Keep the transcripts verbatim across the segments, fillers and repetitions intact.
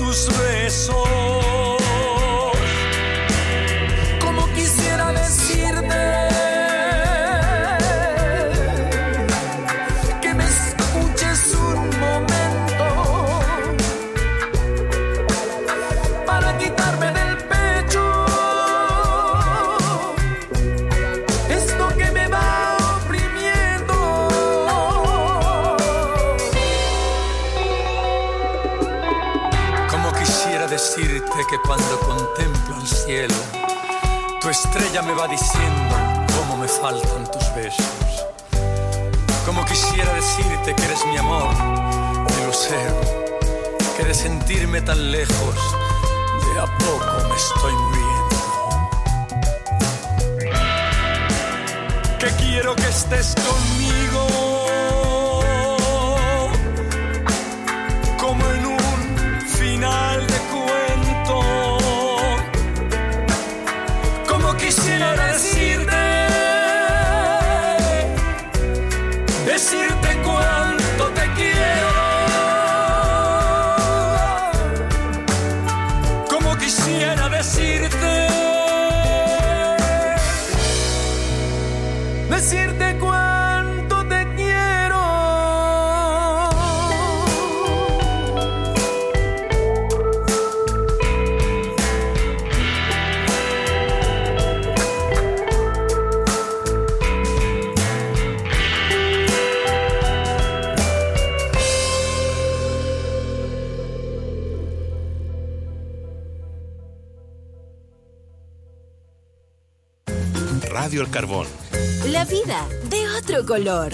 tus besos. Como quisiera decirte que me escuches un momento para quitarme del pecho esto que me va oprimiendo. Como quisiera decirte que cuando contemplo el cielo, tu estrella me va diciendo cómo me faltan tus besos. Como quisiera decirte que eres mi amor, mi lucero, que de sentirme tan lejos, de a poco me estoy muriendo. Que quiero que estés conmigo, como en un final de cuento. Como quisiera decirte, decirte cuánto te quiero. Como quisiera decirte, decirte cuánto te quiero. Radio El Carbón. La vida de otro color.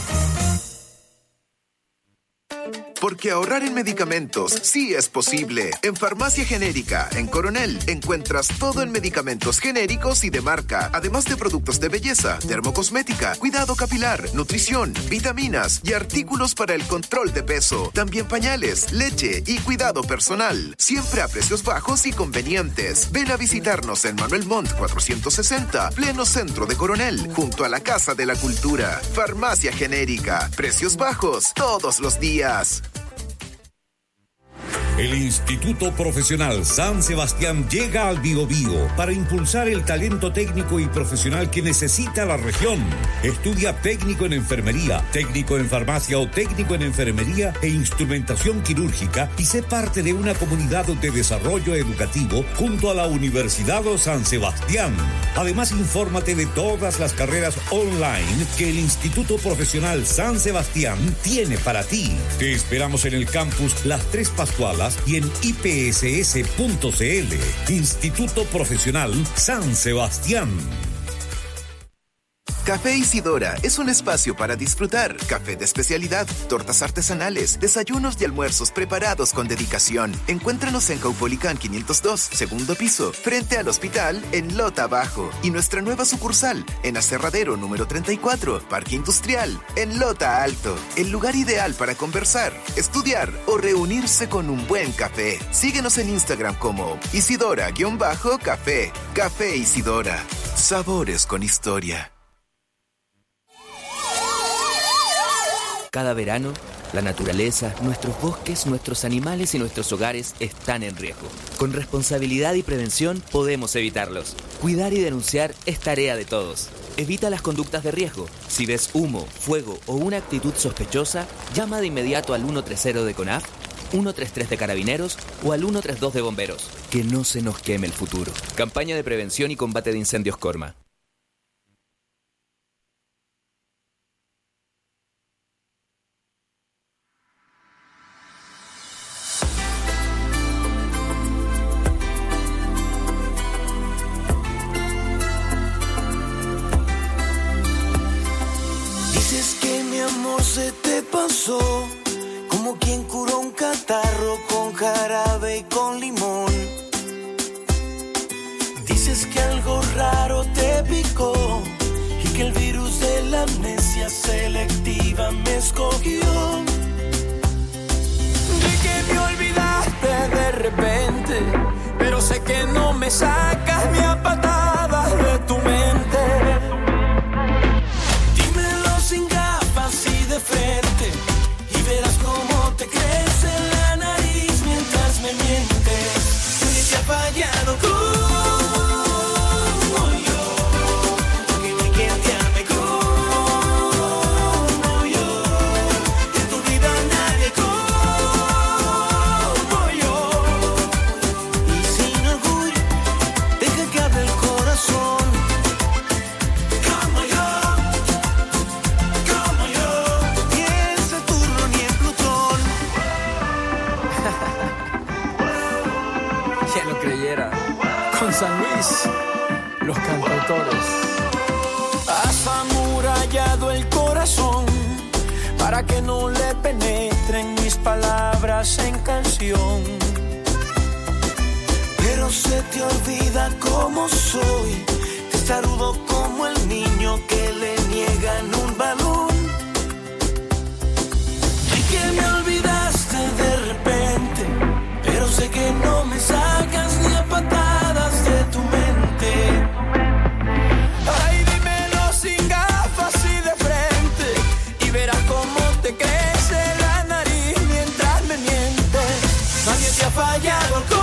Porque ahorrar en medicamentos sí es posible. En Farmacia Genérica, en Coronel, encuentras todo en medicamentos genéricos y de marca, además de productos de belleza, dermocosmética, cuidado capilar, nutrición, vitaminas y artículos para el control de peso. También pañales, leche y cuidado personal. Siempre a precios bajos y convenientes. Ven a visitarnos en Manuel Montt cuatrocientos sesenta, pleno centro de Coronel, junto a la Casa de la Cultura. Farmacia Genérica. Precios bajos todos los días. El Instituto Profesional San Sebastián llega al Biobío para impulsar el talento técnico y profesional que necesita la región. Estudia técnico en enfermería, técnico en farmacia o técnico en enfermería e instrumentación quirúrgica y sé parte de una comunidad de desarrollo educativo junto a la Universidad de San Sebastián. Además, infórmate de todas las carreras online que el Instituto Profesional San Sebastián tiene para ti. Te esperamos en el campus Las Tres Pascualas y en I P S S punto C L. Instituto Profesional San Sebastián. Café Isidora es un espacio para disfrutar. Café de especialidad, tortas artesanales, desayunos y almuerzos preparados con dedicación. Encuéntranos en Caupolicán quinientos dos, segundo piso, frente al hospital en Lota Bajo. Y nuestra nueva sucursal en Aserradero número treinta y cuatro, Parque Industrial, en Lota Alto. El lugar ideal para conversar, estudiar o reunirse con un buen café. Síguenos en Instagram como Isidora-Café. Café Isidora. Sabores con historia. Cada verano, la naturaleza, nuestros bosques, nuestros animales y nuestros hogares están en riesgo. Con responsabilidad y prevención podemos evitarlos. Cuidar y denunciar es tarea de todos. Evita las conductas de riesgo. Si ves humo, fuego o una actitud sospechosa, llama de inmediato al ciento treinta de CONAF, ciento treinta y tres de Carabineros o al ciento treinta y dos de Bomberos. Que no se nos queme el futuro. Campaña de prevención y combate de incendios Corma. Se te pasó como quien curó un catarro con jarabe y con limón. Dices que algo raro te picó y que el virus de la amnesia selectiva me escogió. Vi que me olvidaste de repente, pero sé que no me sacas ni a patadas de tu mente. De frente y verás cómo te crece la nariz mientras me mientes. playera. Con San Luis, los cantautores. Has amurallado el corazón para que no le penetren mis palabras en canción. Pero se te olvida cómo soy, testarudo como el niño que le niegan un balón. Y que me olvidaste de repente, pero sé que no me sacas ni a patadas de tu mente. Ay, dímelo sin gafas y de frente, y verás cómo te crece la nariz mientras me mientes. Nadie te ha fallado como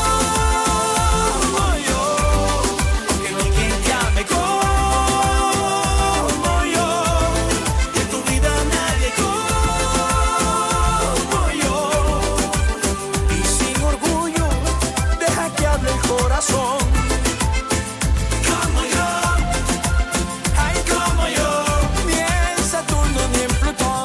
yo, porque no hay quien te ame como yo, y en tu vida nadie como yo. Y sin orgullo, deja que hable el corazón. Como yo, ay, como yo, ni en Saturno ni en Plutón.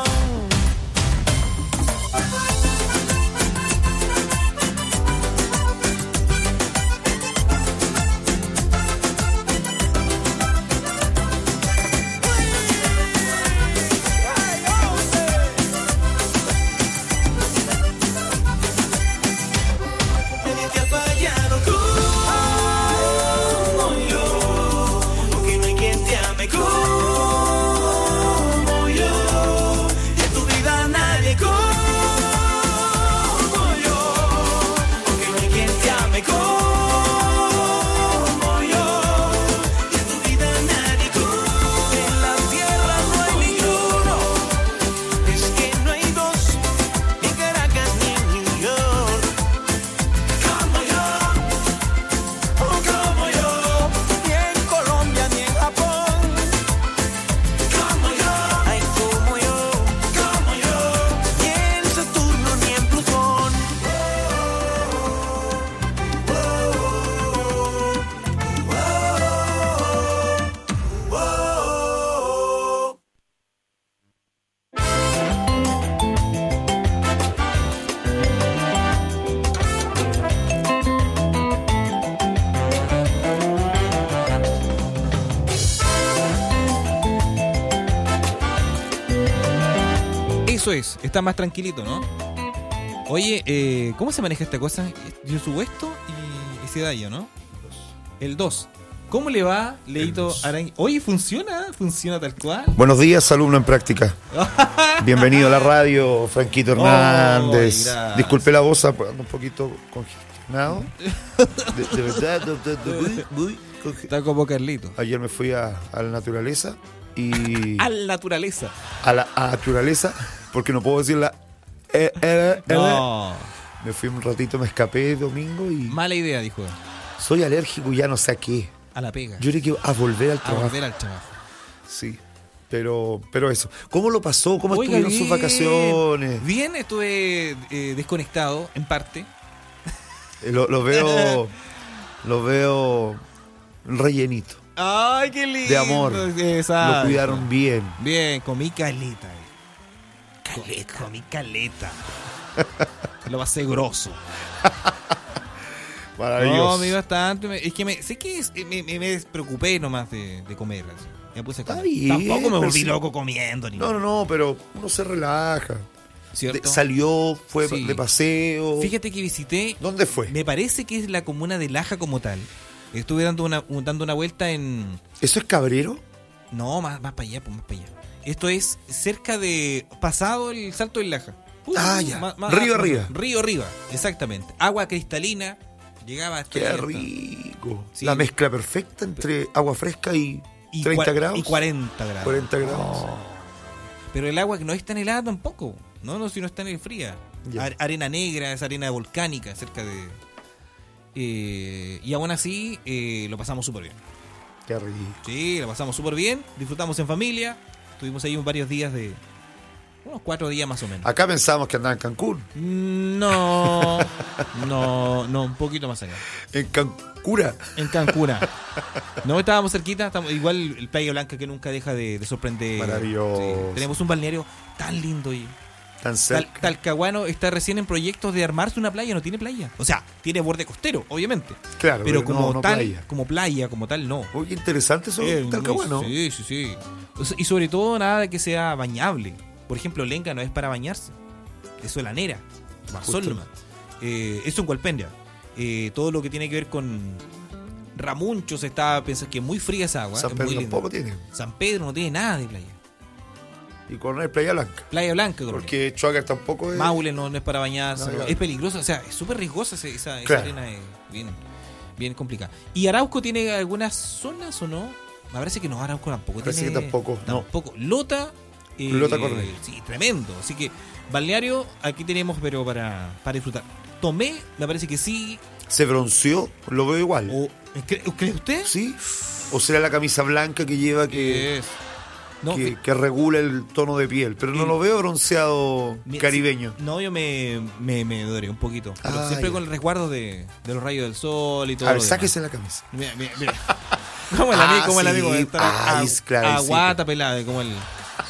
Nadie te ha fallado como yo, porque no hay quien te ame como yo, y en tu vida nadie como yo, porque no hay quien te ame como yo, y en tu vida nadie como. En la tierra no hay ninguno, es que no hay dos, ni Caracas ni New York. Como yo, como yo, ni en Colombia ni en Japón. Como yo, ay, como yo, como yo, ni en Saturno ni en Plutón. Eso es, está más tranquilito, ¿no? Oye, eh, ¿cómo se maneja esta cosa? Yo subo esto y, y se da yo, ¿no? El dos. ¿Cómo le va, Leito Araña? Oye, ¿funciona? ¿Funciona tal cual? Buenos días, alumno en práctica. Bienvenido a la radio, Franquito Hernández. Oh, disculpe la voz, ando un poquito congestionado. De, de verdad, de- de- de- muy, muy conge- Está como Carlito. Ayer me fui a, a la naturaleza y A la naturaleza. a la a naturaleza, porque no puedo decir la eh, eh, eh. No. Me fui un ratito, me escapé domingo y Mala idea, dijo. soy alérgico y ya no sé a qué. A la pega. Yo creo que a volver al A trabajo. volver al trabajo. Sí, pero, pero eso. ¿Cómo lo pasó? ¿Cómo Oiga, estuvieron sus bien. vacaciones? Bien, estuve eh, desconectado, en parte. Eh, Lo, lo veo, lo veo rellenito. Ay, qué lindo. De amor. Exacto. Lo cuidaron bien. Bien, comí caleta. eh. Caleta. Comí caleta. Lo pasé grosso. Maravilloso. No, me iba bastante. me- Es que me, sé que es- me, me, me despreocupé nomás de, de comer. Así. Me puse a Está comer. bien, Tampoco me pero volví sí. loco comiendo. Ni No, no, no, pero uno se relaja. ¿Cierto? De- salió, fue Sí. de paseo. Fíjate que visité. ¿Dónde fue? Me parece que es la comuna de Laja como tal. Estuve dando una, un- dando una vuelta en. ¿Eso es Cabrero? No, más, más para allá, pues más para allá. Esto es cerca de. Pasado el Salto del Laja. Uh, Ah, ya. más- más- Río más- arriba. Río arriba, exactamente. Agua cristalina. Llegaba hasta Qué ahí, rico. Sí. La mezcla perfecta entre agua fresca y, y treinta cua- grados. Y cuarenta grados. cuarenta grados. Pero el agua que no es tan helada tampoco. No, no, si no es tan fría. Ya. Ar- arena negra, es arena volcánica cerca de. Eh, y aún así eh, lo pasamos súper bien. Qué rico. Sí, lo pasamos súper bien. Disfrutamos en familia. Estuvimos ahí varios días de. Unos cuatro días más o menos. Acá pensábamos que andaba en Cancún. No, no, no, un poquito más allá. En Cancura. En Cancún. No, estábamos cerquita, estamos, igual el Playa Blanca que nunca deja de, de sorprender. Maravilloso. Sí, tenemos un balneario tan lindo y Tan Tal- cerca. Talcahuano está recién en proyectos de armarse una playa, no tiene playa. O sea, tiene borde costero, obviamente. Claro, pero pero como no- no tal, playa. como playa, como tal, no. Oye, interesante eso, Eh, Talcahuano. Sí, sí, sí. O sea, y sobre todo nada que sea bañable. Por ejemplo, Lenca no es para bañarse. Eso es lanera. Barcelona. Eh, eso en Hualpén. Eh, todo lo que tiene que ver con Ramuncho se está pensando que es muy fría esa agua. San es Pedro muy linda. tampoco tiene. San Pedro no tiene nada de playa. Y Coronel Playa Blanca. Playa Blanca, Coronel. Porque Chuacar tampoco es. Maule no, no es para bañarse. No, es peligroso. O sea, es súper riesgosa esa, esa, esa Claro. arena. Es bien, bien complicada. ¿Y Arauco tiene algunas zonas o no? Me parece que no, Arauco tampoco Parece tiene. que tampoco, no. Tampoco. Lota. eh, Lota Coronel. Sí, tremendo. Así que balneario aquí tenemos, pero para, para disfrutar. Tomé, me parece que sí. Se bronceó, lo veo igual. O, ¿cree, ¿Cree usted? ¿Sí? ¿O será la camisa blanca que lleva que, Es. No, que, fi- que regula el tono de piel? Pero no El- lo veo bronceado mi- caribeño. No, yo me, me, me doré un poquito. Pero Ah, siempre ya. con el resguardo de, de los rayos del sol y todo. A ver, lo demás. sáquese la camisa. Mira, mira, mira. Como el amigo, Ah, como el sí. amigo de estar Ah, a, es claro, a sí. guata pelada, como el.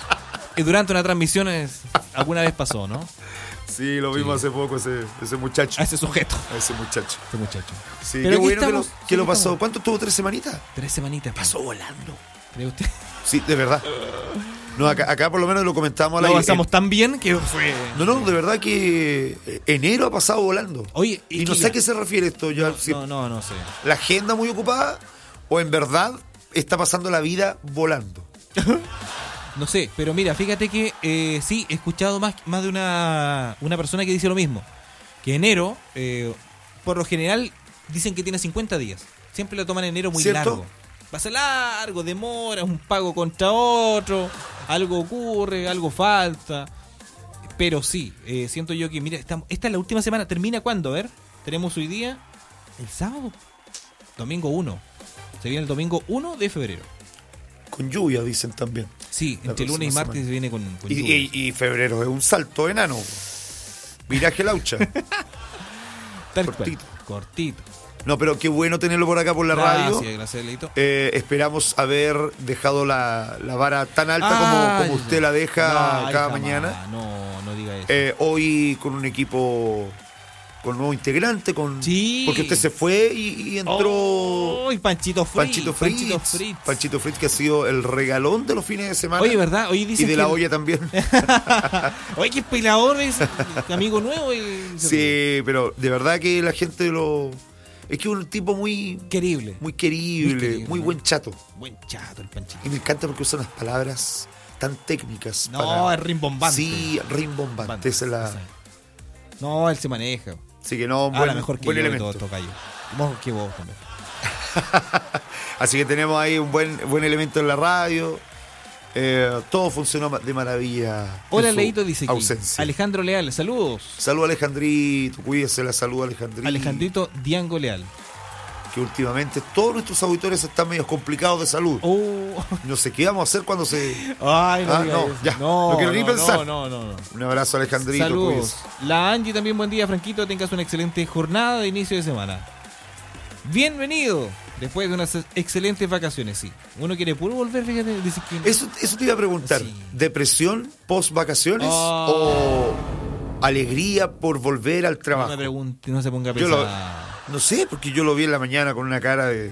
Y durante una transmisión es- alguna vez pasó, ¿no? Sí, lo vimos Sí. hace poco, ese, ese muchacho. A ese sujeto. A ese muchacho. Ese muchacho. Sí, Pero qué aquí bueno que lo, estamos, que lo aquí pasó. estamos. ¿Cuánto tuvo? ¿Tres semanitas? Tres semanitas. Pasó volando. ¿Cree usted? Sí, de verdad. No, acá, acá por lo menos lo comentamos. Lo al aire. avanzamos tan bien que fue. No, no, de verdad que eh, enero ha pasado volando. Oye, y es no que sé ya- a qué se refiere esto. Ya, si No, no, no sé. la agenda muy ocupada o en verdad está pasando la vida volando. No sé, pero mira, fíjate que eh, sí, he escuchado más, más de una, una persona que dice lo mismo. Que enero, eh, por lo general, dicen que tiene cincuenta días. Siempre lo toman enero muy ¿Cierto? largo. Va a ser largo, demora, un pago contra otro, algo ocurre, algo falta. Pero sí, eh, siento yo que, mira, estamos, esta es la última semana. ¿Termina cuándo? A ver, tenemos hoy día, el sábado, domingo uno. Se viene el domingo uno de febrero. Con lluvia, dicen también. Sí, La entre lunes y próxima martes semana. se viene con, con Y, lluvia. y- y febrero es un salto enano. Viraje laucha. Tal cual. cortito. Cortito. No, pero qué bueno tenerlo por acá por la radio. Gracias, gracias, Leito. Eh, esperamos haber dejado la, la vara tan alta Ay, como, como usted la deja no, cada jamás. mañana. No, no diga eso. Eh, hoy con un equipo con nuevo integrante, con Sí. porque usted se fue y, y entró Oh, y Panchito Fritz. Panchito Fritz, Panchito Fritz. Panchito Fritz, que ha sido el regalón de los fines de semana. Oye, ¿verdad? Oye, y dicen de que la el- olla también. Oye, qué pelador es. Amigo nuevo. y- Sí, pero de verdad que la gente lo es que es un tipo muy Querible. muy querible, Muy querible, muy ¿no? buen chato. Buen chato el Panchito. Y me encanta porque usa unas palabras tan técnicas. No, para- es rimbombante. Sí, rimbombante. Esa es la... No, él se maneja. Así que no, Ah, buen, la mejor que buen yo de elemento. todo tocayo. Vos que vos también. Así que tenemos ahí un buen, buen elemento en la radio. Eh, todo funcionó ma- de maravilla. Hola, en su Leito, dice aquí. ausencia. Alejandro Leal, saludos. Saludos Alejandrito, cuídese la salud Alejandrito. Alejandrito Diango Leal. Que últimamente todos nuestros auditores están medio complicados de salud. Oh. No sé qué vamos a hacer cuando se... Ay, no, Ah, diga no, eso. ya, no, no quiero ni no, pensar. No, no, no, no. Un abrazo Alejandrito. Saludos. cuídese. La Angie también, buen día, Franquito. Tengas una excelente jornada de inicio de semana. Bienvenido. Después de unas excelentes vacaciones, sí. Uno quiere puro volver, fíjate. Dice que... Eso, eso te iba a preguntar. Sí. ¿Depresión post vacaciones Oh. o alegría por volver al No trabajo? me pregunte, no se ponga a Yo pensar. lo- No sé, porque yo lo vi en la mañana con una cara de...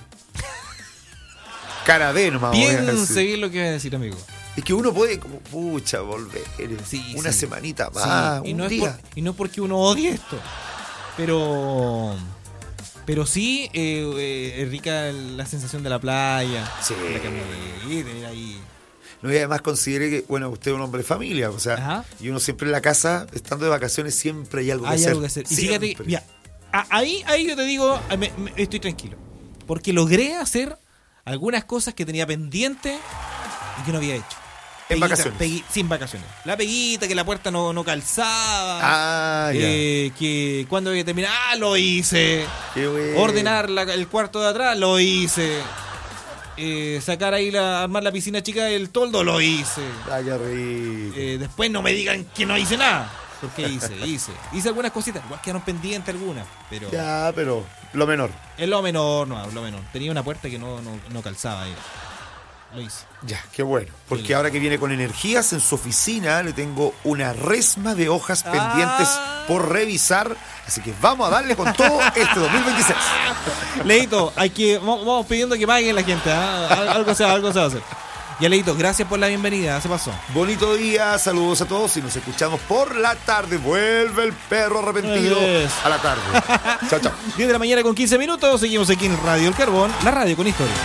cara de nomás. voy a Piense decir. bien lo que voy a decir, amigo. Es que uno puede, como, pucha, volver. Sí, una sí. semanita Sí, más, y, un no es día. por- y no es porque uno odie esto. Pero... Pero sí, eh, eh, es rica la sensación de la playa. Sí. La carne, tener ahí... No, y además considere que, bueno, usted es un hombre de familia, o sea, Ajá. y uno siempre en la casa, estando de vacaciones, siempre hay algo que Hay hacer. algo que hacer. Y fíjate, Siempre. mira, a- ahí, ahí yo te digo, me- me- estoy tranquilo. Porque logré hacer algunas cosas que tenía pendiente y que no había hecho. En Peguita, vacaciones. pegui- sin vacaciones. La peguita, que la puerta no, no calzaba. Ah, ya. eh, que cuando había terminado, ah, lo hice. Qué bueno. Ordenar la- el cuarto de atrás, lo hice. Eh, sacar ahí, la, armar la piscina chica del toldo, lo hice. Ah, qué rico. Eh, después no me digan que no hice nada. Porque hice, hice. Hice algunas cositas, igual quedaron pendientes algunas, pero Ya, pero lo menor. es lo menor, no, lo menor. Tenía una puerta que no, no, no calzaba ahí. lo hice. Ya, qué bueno. Porque ahora que viene con energías en su oficina, le tengo una resma de hojas Ah. pendientes por revisar. Así que vamos a darle con todo este dos mil veintiséis. Leito, hay que, vamos vamos pidiendo que paguen la gente. ¿ah? Al- Algo se va, algo se va a hacer. Ya, Leito, gracias por la bienvenida. Se pasó. Bonito día, saludos a todos y nos escuchamos por la tarde. Vuelve el perro arrepentido Es. a la tarde. Chao, chao. diez de la mañana con quince minutos. Seguimos aquí en Radio El Carbón, la radio con historia.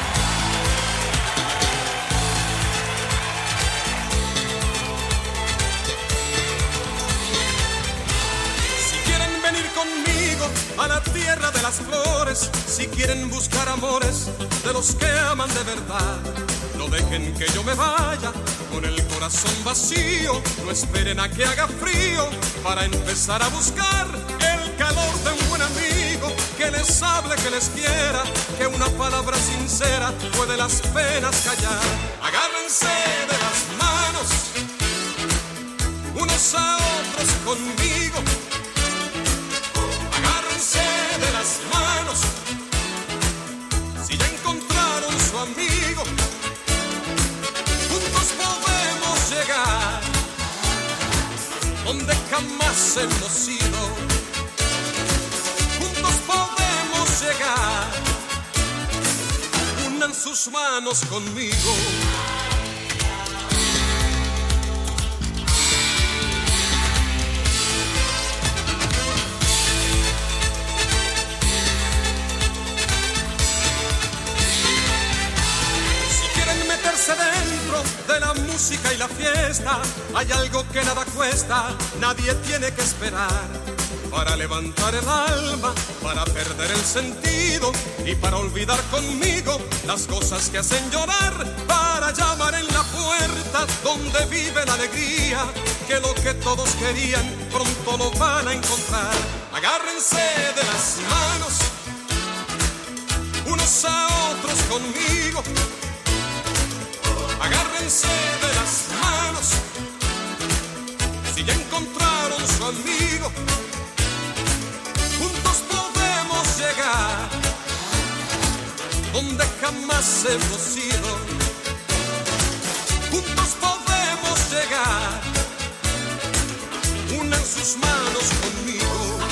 Si quieren venir conmigo a la tierra de las flores, si quieren buscar amores de los que aman de verdad, no dejen que yo me vaya con el corazón vacío, no esperen a que haga frío para empezar a buscar el calor de un buen amigo que les hable, que les quiera, que una palabra sincera puede las penas callar. Agárrense de las manos unos a otros conmigo, agárrense de las manos si ya encontraron su amigo, juntos podemos llegar donde jamás hemos ido, juntos podemos llegar, unan sus manos conmigo. Dentro de la música y la fiesta hay algo que nada cuesta, nadie tiene que esperar para levantar el alma, para perder el sentido y para olvidar conmigo las cosas que hacen llorar, para llamar en la puerta donde vive la alegría, que lo que todos querían pronto lo van a encontrar. Agárrense de las manos unos a otros conmigo, agárrense de las manos si ya encontraron su amigo, juntos podemos llegar donde jamás hemos ido, juntos podemos llegar, unan sus manos conmigo.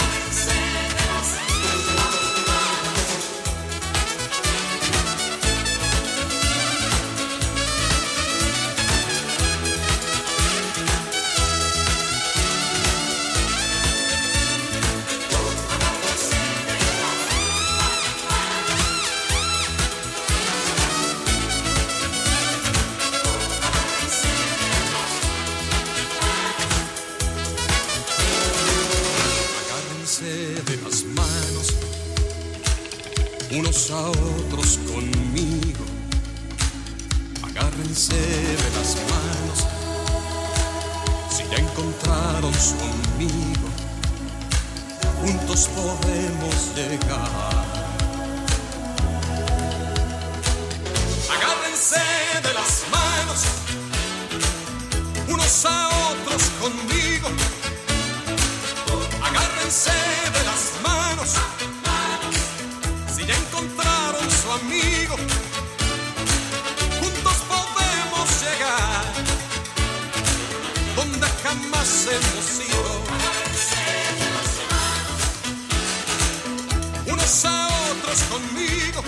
Unos a otros conmigo, agárrense de las manos si ya encontraron su amigo, juntos podemos llegar. Agárrense de las manos unos a otros conmigo, agárrense de las manos si ya encontraron su amigo, juntos podemos llegar donde jamás hemos ido, unos a otros conmigo,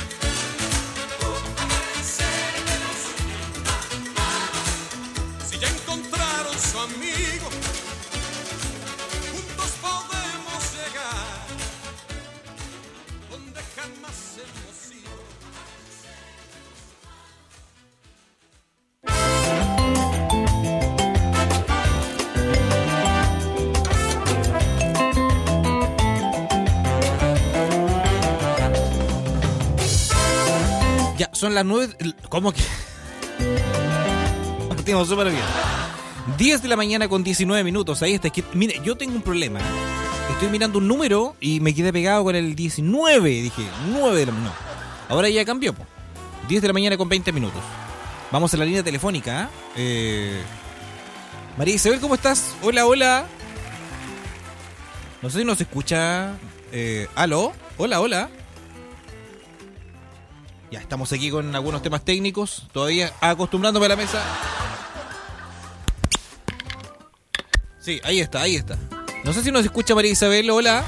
si ya encontraron su amigo, juntos podemos llegar donde jamás hemos ido. Ya, son las nueve. ¿Cómo que? Partimos súper bien. diez de la mañana con diecinueve minutos. Ahí está. Es que, mire, yo tengo un problema. Estoy mirando un número y me quedé pegado con el diecinueve. Dije, nueve de la mañana. No. Ahora ya cambió, po. diez de la mañana con veinte minutos. Vamos a la línea telefónica. Eh... María Isabel, ¿cómo estás? Hola, hola. No sé si nos escucha. Eh... ¿Aló? Hola, hola. Ya estamos aquí con algunos temas técnicos, todavía acostumbrándome a la mesa. Sí, ahí está, ahí está. No sé si nos escucha María Isabel, hola.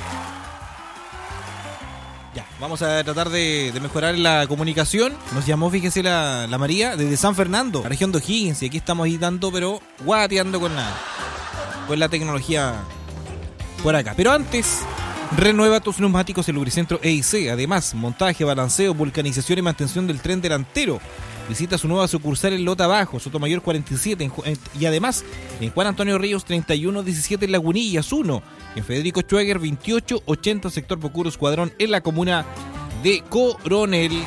Ya, vamos a tratar de, de mejorar la comunicación. Nos llamó, fíjese, la, la María desde San Fernando, la región de O'Higgins, y aquí estamos ahí dando, pero guateando con la, con la tecnología por acá. Pero antes, renueva tus neumáticos en Lubricentro E I C. Además, montaje, balanceo, vulcanización y mantención del tren delantero. Visita su nueva sucursal en Lota Bajo, Sotomayor cuarenta y siete, en, en, y además en Juan Antonio Ríos treinta y uno diecisiete en Lagunillas uno, en Federico Schwager veintiocho ochenta, sector Pocuro Escuadrón, en la comuna de Coronel.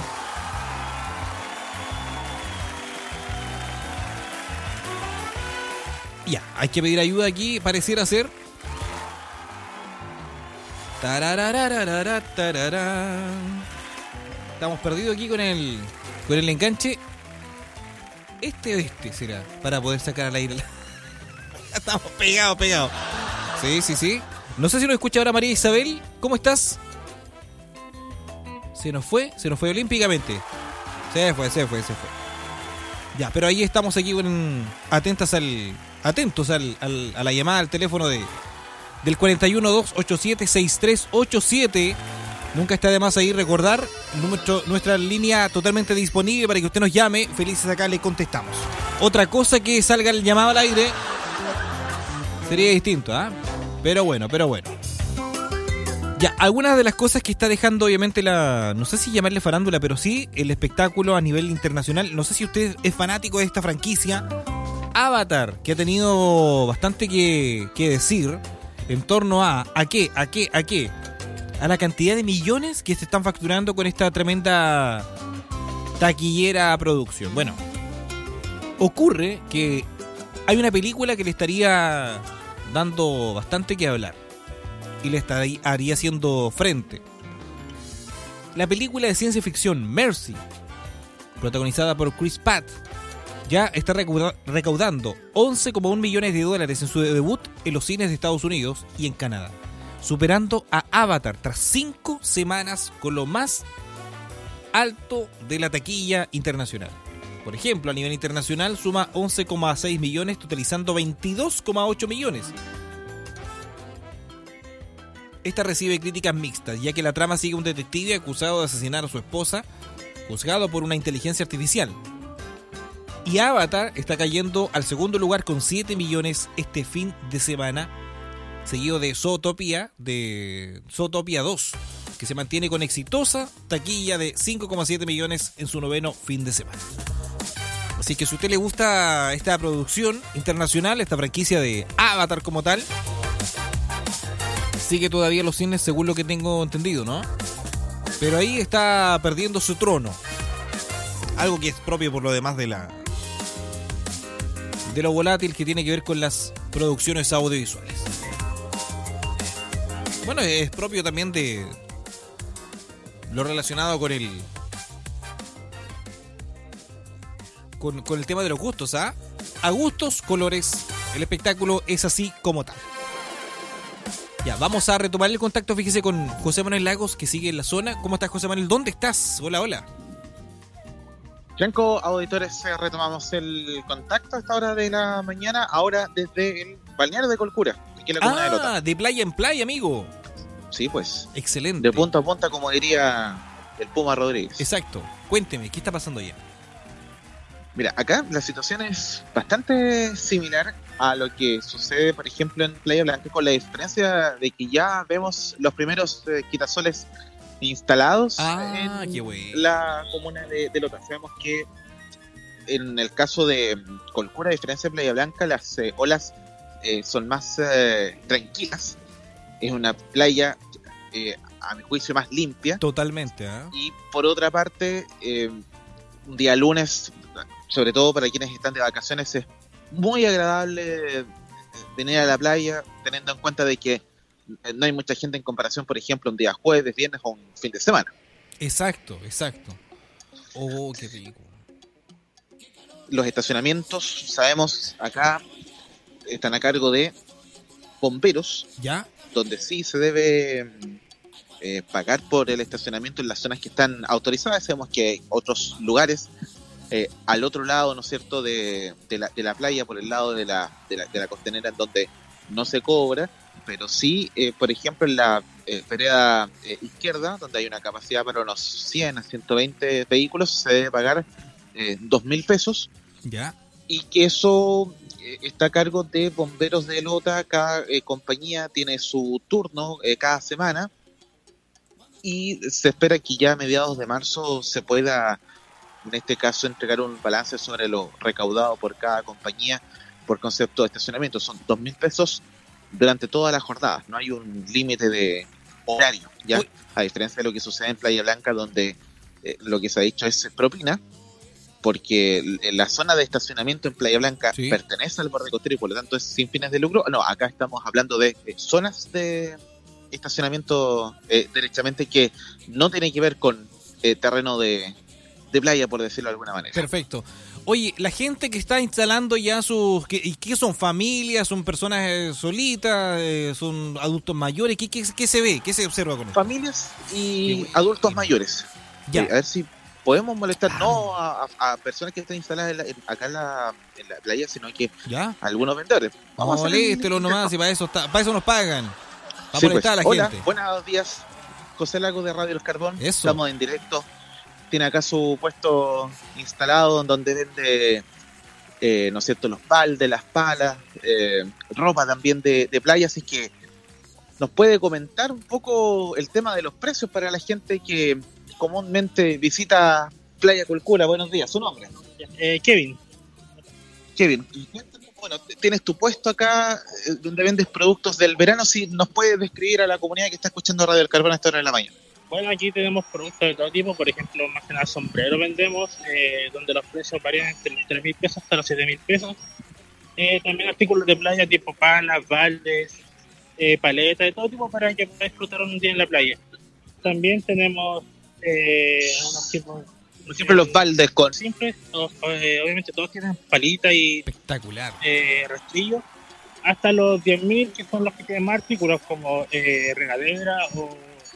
Ya, hay que pedir ayuda aquí, pareciera ser. Tararararara, tarará. Estamos perdidos aquí con el con el enganche. Este o este será para poder sacar al aire. Estamos pegados, pegados. Sí, sí, sí. No sé si nos escucha ahora María Isabel. ¿Cómo estás? Se nos fue, se nos fue olímpicamente. Se fue, se fue, se fue. Ya, pero ahí estamos aquí con atentas al atentos al, al a la llamada al teléfono de del cuarenta y uno dos ochenta y siete sesenta y tres ochenta y siete. Nunca está de más ahí recordar nuestro, nuestra línea totalmente disponible para que usted nos llame. Felices acá le contestamos. Otra cosa que salga el llamado al aire sería distinto, ¿ah? ¿eh? Pero bueno, pero bueno. Ya, algunas de las cosas que está dejando obviamente la... No sé si llamarle farándula, pero sí el espectáculo a nivel internacional. No sé si usted es fanático de esta franquicia Avatar, que ha tenido bastante que, que decir en torno a... ¿A qué? ¿A qué? ¿A qué? A la cantidad de millones que se están facturando con esta tremenda taquillera producción. Bueno, ocurre que hay una película que le estaría dando bastante que hablar y le estaría haría haciendo frente. La película de ciencia ficción Mercy, protagonizada por Chris Pratt, ya está recaudando once coma uno millones de dólares en su debut en los cines de Estados Unidos y en Canadá, superando a Avatar tras cinco semanas con lo más alto de la taquilla internacional. Por ejemplo, a nivel internacional suma once coma seis millones, totalizando veintidós coma ocho millones. Esta recibe críticas mixtas, ya que la trama sigue a un detective acusado de asesinar a su esposa, juzgado por una inteligencia artificial. Y Avatar está cayendo al segundo lugar con siete millones este fin de semana, seguido de Zootopia, de Zootopia dos, que se mantiene con exitosa taquilla de cinco coma siete millones en su noveno fin de semana. Así que si a usted le gusta esta producción internacional, esta franquicia de Avatar como tal, sigue todavía los cines según lo que tengo entendido, ¿no? Pero ahí está perdiendo su trono. Algo que es propio por lo demás de la de lo volátil que tiene que ver con las producciones audiovisuales. Bueno, es propio también de lo relacionado con el con, con el tema de los gustos, ¿ah? A gustos, colores, el espectáculo es así como tal. Ya, vamos a retomar el contacto, fíjese, con José Manuel Lagos, que sigue en la zona. ¿Cómo estás, José Manuel? ¿Dónde estás? Hola, hola. Yanko, auditores, retomamos el contacto a esta hora de la mañana, ahora desde el balneario de Colcura, aquí en la comuna ah, de Lota. De playa en playa, amigo. Sí, pues. Excelente. De punta a punta, como diría el Puma Rodríguez. Exacto. Cuénteme, ¿qué está pasando allá? Mira, acá la situación es bastante similar a lo que sucede, por ejemplo, en Playa Blanca, con la diferencia de que ya vemos los primeros eh, quitasoles instalados ah, en qué bueno. la comuna de, de Lota. Sabemos que en el caso de Colcura, a diferencia de Playa Blanca, las eh, olas eh, son más eh, tranquilas. Es una playa, eh, a mi juicio, más limpia. Totalmente. ¿eh? Y por otra parte, eh, un día lunes, sobre todo para quienes están de vacaciones, es muy agradable venir a la playa, teniendo en cuenta de que no hay mucha gente en comparación, por ejemplo, un día jueves, viernes o un fin de semana. Exacto, exacto. Oh, qué rico. Los estacionamientos, sabemos, acá están a cargo de bomberos. ¿Ya? Donde sí se debe eh, pagar por el estacionamiento en las zonas que están autorizadas. Sabemos que hay otros lugares eh, al otro lado, ¿no es cierto?, de, de, la, de la playa, por el lado de la, de la, de la costanera, en donde no se cobra, pero sí, eh, por ejemplo, en la eh, vereda eh, izquierda, donde hay una capacidad para unos cien a ciento veinte vehículos, se debe pagar eh, dos mil pesos. Ya. Y que eso eh, está a cargo de bomberos de Lota. Cada eh, compañía tiene su turno eh, cada semana, y se espera que ya a mediados de marzo se pueda, en este caso, entregar un balance sobre lo recaudado por cada compañía por concepto de estacionamiento. Son dos mil pesos durante toda la jornada, no hay un límite de horario, ¿ya? Uy. A diferencia de lo que sucede en Playa Blanca, donde eh, lo que se ha dicho es propina, porque la zona de estacionamiento en Playa Blanca sí. pertenece al borde costero y por lo tanto es sin fines de lucro. No, acá estamos hablando de eh, zonas de estacionamiento eh, derechamente que no tienen que ver con eh, terreno de, de playa, por decirlo de alguna manera. Perfecto. Oye, la gente que está instalando ya sus... ¿Qué, y qué son familias? ¿Son personas eh, solitas? Eh, ¿Son adultos mayores? ¿Qué, qué, ¿Qué se ve? ¿Qué se observa con esto? Familias y adultos mayores. Ya. Eh, a ver si podemos molestar ah. no a, a personas que están instaladas en la, en, acá en la, en la playa, sino que ¿Ya? a algunos vendedores. Vamos a moléstelo nomás, y para eso, está, para eso nos pagan. Para sí, molestar pues. a la Hola, gente. Buenos días. José Lago de Radio El Carbón. Eso. Estamos en directo. Tiene acá su puesto instalado donde vende, eh, ¿no es cierto?, los baldes, las palas, eh, ropa también de, de playa. Así que nos puede comentar un poco el tema de los precios para la gente que comúnmente visita Playa Colcura. Buenos días, ¿su nombre? Eh, Kevin. Kevin, bueno, tienes tu puesto acá eh, donde vendes productos del verano. Si nos puedes describir a la comunidad que está escuchando Radio El Carbón a esta hora de la mañana. Bueno, aquí tenemos productos de todo tipo, por ejemplo, más que nada sombrero vendemos, eh, donde los precios varían entre los tres mil pesos hasta los siete mil pesos. Eh, también artículos de playa tipo palas, baldes, eh, paletas, de todo tipo para que puedas disfrutar un día en la playa. También tenemos eh, unos tipos... Por ejemplo, eh, los baldes con... Simples, todos, eh, obviamente todos tienen palita y... Espectacular. Eh, rastrillo. Hasta los diez mil, que son los que tienen más artículos como eh, regadera o...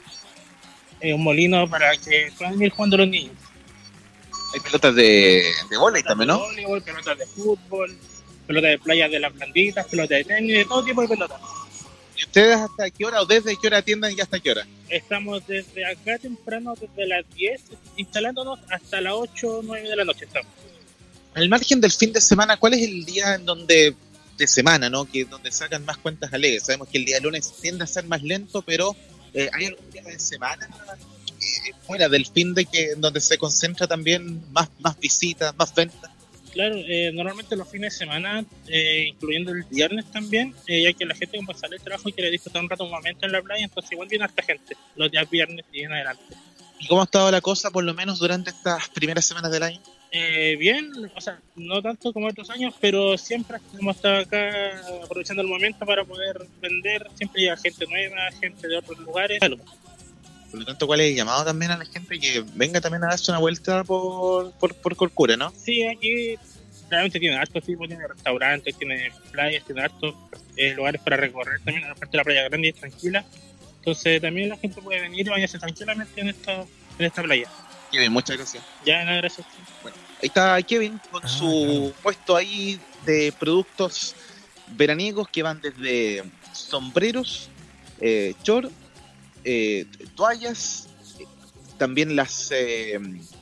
Eh, un molino para que puedan ir jugando los niños. Hay pelotas de, de vóley también, ¿no? De voleibol, pelotas de fútbol, pelotas de playa de las blanditas, pelotas de tenis, de todo tipo de pelotas. ¿Y ustedes hasta qué hora o desde qué hora atienden y hasta qué hora? Estamos desde acá temprano, desde las diez, instalándonos hasta las ocho o nueve de la noche estamos. Al margen del fin de semana, ¿cuál es el día en donde, de semana, ¿no?, que donde sacan más cuentas alegres? Sabemos que el día lunes tiende a ser más lento, pero... Eh, ¿hay algún día de semana eh, fuera del fin de que donde se concentra también más, más visitas, más ventas? Claro, eh, normalmente los fines de semana, eh, incluyendo el viernes también, eh, ya que la gente como sale del trabajo y quiere disfrutar un rato un momento en la playa, entonces igual viene harta gente los días viernes y en adelante. ¿Y cómo ha estado la cosa, por lo menos durante estas primeras semanas del año? Eh, bien, o sea, no tanto como otros años, pero siempre hemos estado acá aprovechando el momento para poder vender. Siempre llega gente nueva, gente de otros lugares. Por lo tanto, ¿cuál es el llamado también a la gente que venga también a darse una vuelta por, por, por Colcura, ¿no? Sí, aquí realmente tiene hartos tipos, tiene restaurantes, tiene playas, tiene hartos eh, lugares para recorrer también. Aparte de la playa grande y es tranquila. Entonces también la gente puede venir y bañarse tranquilamente en esta, en esta playa. Kevin, muchas gracias. Ya, nada, gracias. Bueno, ahí está Kevin con ah, su claro. puesto ahí de productos veraniegos que van desde sombreros, eh, short, eh, toallas, eh, también las eh,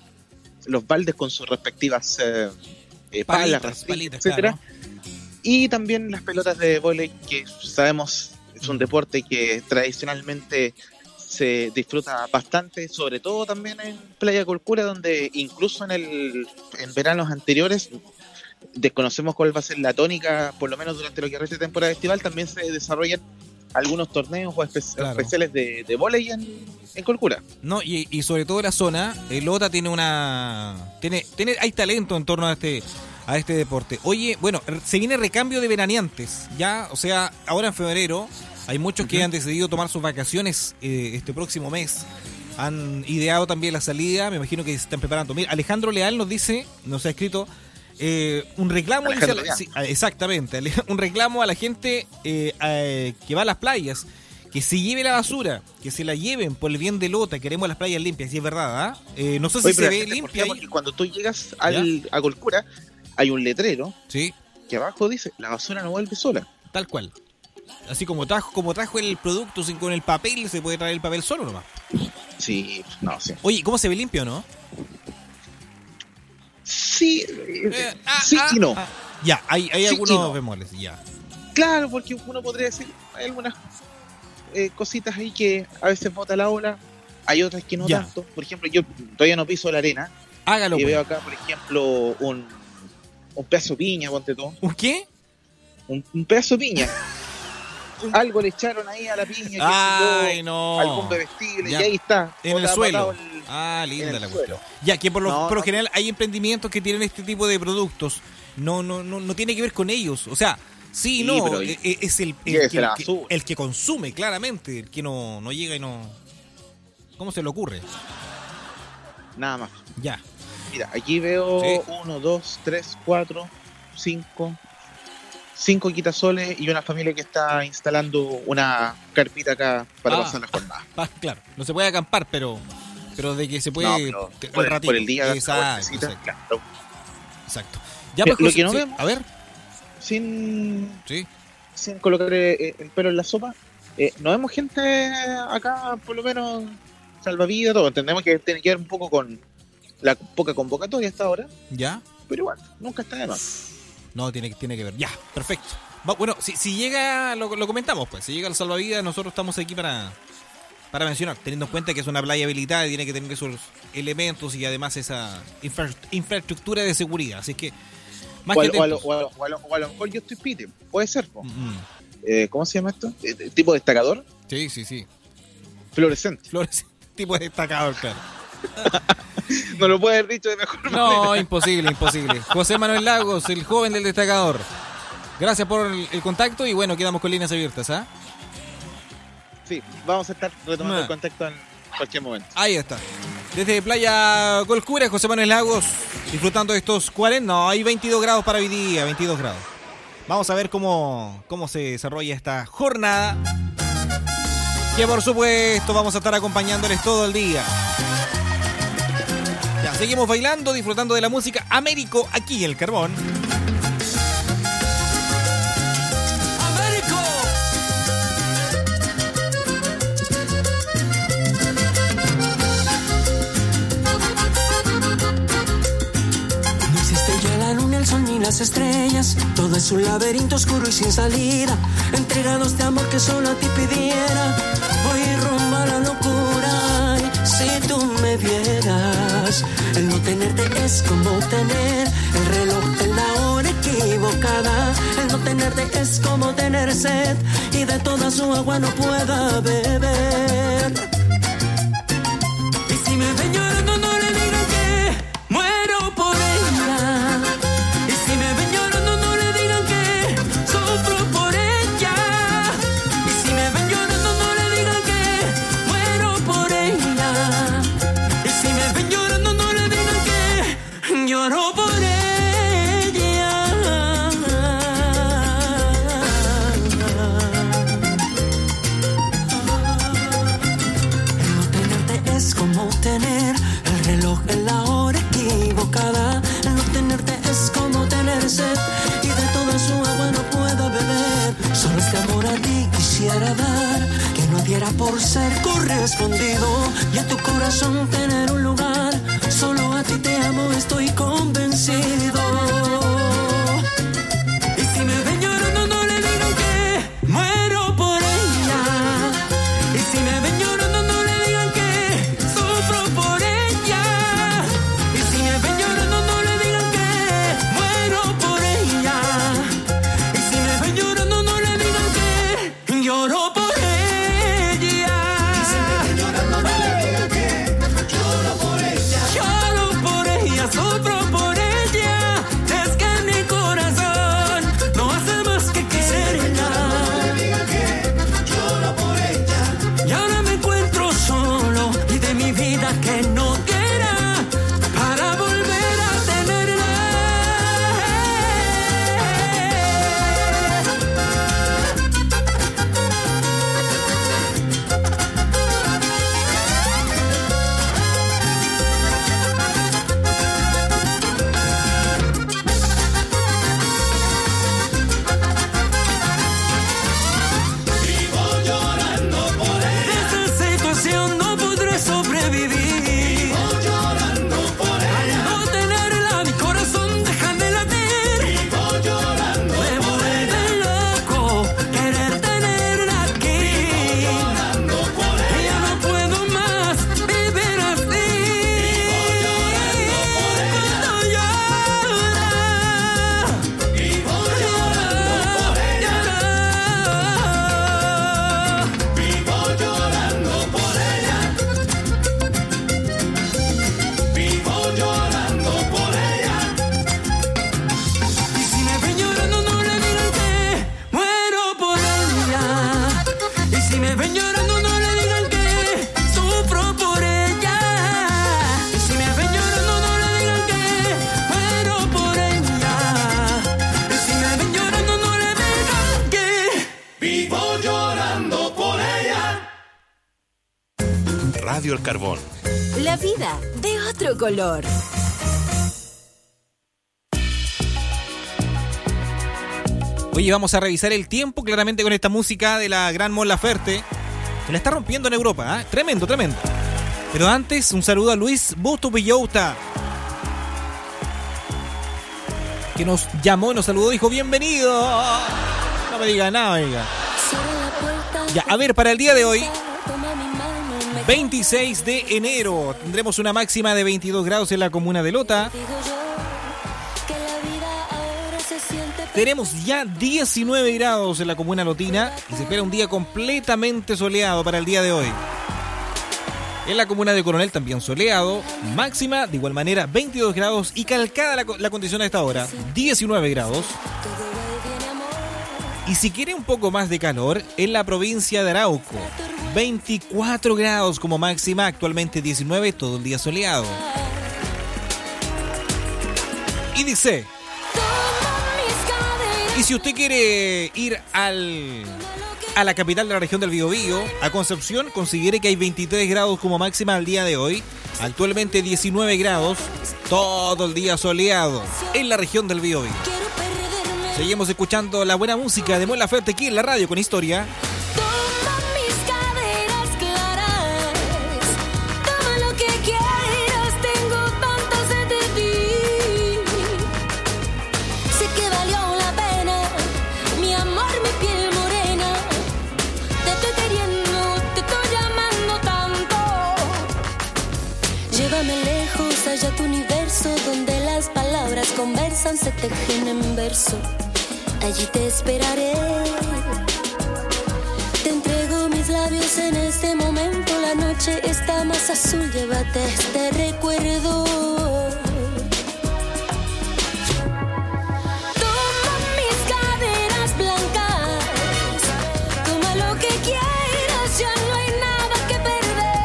los baldes con sus respectivas eh, eh, palas, palitas, palitas, etcétera, claro. Y también las pelotas de vóley, que sabemos es un deporte que tradicionalmente se disfruta bastante, sobre todo también en Playa Colcura, donde incluso en el en veranos anteriores desconocemos cuál va a ser la tónica, por lo menos durante lo que resta de temporada estival, también se desarrollan algunos torneos o espe- claro. especiales de, de vóley en, en Colcura. No, y, y sobre todo la zona, el Lota tiene una tiene, tiene hay talento en torno a este a este deporte. Oye, bueno, se viene recambio de veraneantes, ya, o sea, ahora en febrero hay muchos uh-huh. que han decidido tomar sus vacaciones eh, este próximo mes. Han ideado también la salida, me imagino que se están preparando. Mira, Alejandro Leal nos dice, nos ha escrito eh, un reclamo, dice, sí, exactamente, un reclamo a la gente eh, eh, que va a las playas, que se lleve la basura, que se la lleven por el bien de Lota, queremos las playas limpias, y es verdad, ¿ah? ¿eh? No sé si Oye, se pero ve la gente limpia porfía ahí. porque cuando tú llegas al, a Colcura, hay un letrero Sí, que abajo dice, la basura no vuelve sola. tal cual. Así como trajo, como trajo el producto sin con el papel, se puede traer el papel solo nomás. Sí, no, sí. Oye, ¿cómo se ve limpio, no? Sí, eh, Eh, ah, sí ah, y no. ah. Ya, hay, hay Sí y algunos no. bemoles, ya. Claro, porque uno podría decir, hay algunas eh, cositas ahí que a veces bota la ola, hay otras que no Ya. tanto. Por ejemplo, yo todavía no piso la arena Hágalo. y pues. veo acá, por ejemplo, un, un pedazo de piña, ponte tú. ¿Un qué? Un, un pedazo de piña. Algo le echaron ahí a la piña, qué sé yo, Ay, no. algún bebestible, Ya. y ahí está. En el botado- suelo. botado el- Ah, linda en el la suelo. cuestión. Ya, que por lo, No, por lo no. general hay emprendimientos que tienen este tipo de productos. No, no, no, no tiene que ver con ellos. O sea, sí, Sí, no, pero- e- e- es el, el, Llévese que, la el, que, basura. el que consume, claramente. El que no, no llega y no... ¿Cómo se le ocurre? Nada más. Ya. Mira, aquí veo Sí. uno, dos, tres, cuatro, cinco, cinco quitasoles y una familia que está instalando una carpita acá para Ah. pasar la jornada. Ah, claro, no se puede acampar, pero pero de que se puede... No, pero que- por, al el, ratito. por el día, Exacto, la vueltecita, exacto, claro. exacto. Ya, Mira, pues, lo José, que no sí, vemos- a ver, sin, sí. sin colocar eh, el pelo en la sopa, eh, no vemos gente acá, por lo menos salvavidas, todo. Entendemos que tiene que ver un poco con la poca convocatoria hasta ahora, ¿Ya? pero igual, nunca está de más. No, tiene, tiene que ver. Ya, perfecto. Va- Bueno, si, si llega, lo, lo comentamos, pues. Si llega el salvavidas, nosotros estamos aquí para, para mencionar, teniendo en cuenta que es una playa habilitada y tiene que tener esos elementos y además esa infra- infraestructura de seguridad. Así que, más O que a, lo- o, a lo, atentos. o, a lo, o a lo- o a lo mejor yo estoy pite, puede ser. Po. Mm, Eh, ¿Cómo se llama esto? Eh, eh, tipo destacador, Sí, sí, sí. fluorescente. Flores, tipo de destacador, claro. No lo puede haber dicho de mejor No, manera. imposible, imposible. José Manuel Lagos, el joven del destacador. Gracias por el, el contacto y bueno, quedamos con líneas abiertas, ¿ah? Sí, vamos a estar retomando Ah. el contacto en cualquier momento. Ahí está. Desde Playa Colcura, José Manuel Lagos, disfrutando de estos cuarenta, no, hay veintidós grados para hoy día, veintidós grados. Vamos a ver cómo, cómo se desarrolla esta jornada, que por supuesto vamos a estar acompañándoles todo el día. Ya, seguimos bailando, disfrutando de la música Américo aquí en el Carbón. No existe ya la luna, el sol ni las estrellas. Todo es un laberinto oscuro y sin salida. Entregados de amor que solo a ti pidiera. Voy rumbo a la locura. Ay, si tú me vieras, el no tenerte es como tener el reloj en la hora equivocada. El no tenerte es como tener sed y de toda su agua no pueda beber. Y si me ven llorando, no le digan que muero por ella. Y si me ven llorando, no le digan que sufro por ella. Y si me ven llorando, no le digan que muero por ella. Y si me ven llorando, no le digan que lloro por ella. No tenerte es como tener el reloj en la hora equivocada. El no tenerte es como tener sed y de toda su agua no pueda beber. Solo este amor a ti quisiera dar, que no diera por ser correspondido y a tu corazón tener un lugar. Solo a ti te amo, estoy convencido. Y si me ven llorando, no le digan que muero por ella. Y si me ven llorando, no le digan que sufro por ella. Y si me ven llorando, no le digan que muero por ella. Y si me ven llorando, no le digan que lloro por ella. Y si me ven llorando, no le digan que lloro por ella. Lloro por ella, sufro por ella. Radio El Carbón. La vida de otro color. Oye, vamos a revisar el tiempo claramente con esta música de la gran Mon Laferte. Se la está rompiendo en Europa, ¿eh? Tremendo, tremendo. Pero antes, un saludo a Luis Butupillota, que nos llamó, nos saludó, dijo bienvenido. No me diga nada, oiga. Ya, a ver, para el día de hoy, veintiséis de enero, tendremos una máxima de veintidós grados en la comuna de Lota. Tenemos ya diecinueve grados en la comuna lotina y se espera un día completamente soleado para el día de hoy. En la comuna de Coronel también soleado, máxima de igual manera veintidós grados y calcada la, la condición a esta hora, diecinueve grados. Y si quiere un poco más de calor, en la provincia de Arauco, veinticuatro grados como máxima, actualmente diecinueve, todo el día soleado. Y dice... Y si usted quiere ir al, a la capital de la región del Biobío, a Concepción, considere que hay veintitrés grados como máxima al día de hoy. Actualmente diecinueve grados, todo el día soleado en la región del Biobío. Seguimos escuchando la buena música de Mon Laferte aquí en la radio con historia. Tu universo donde las palabras conversan, se tejen en verso. Allí te esperaré. Te entrego mis labios en este momento. La noche está más azul. Llévate este recuerdo. Toma mis caderas blancas. Toma lo que quieras. Ya no hay nada que perder.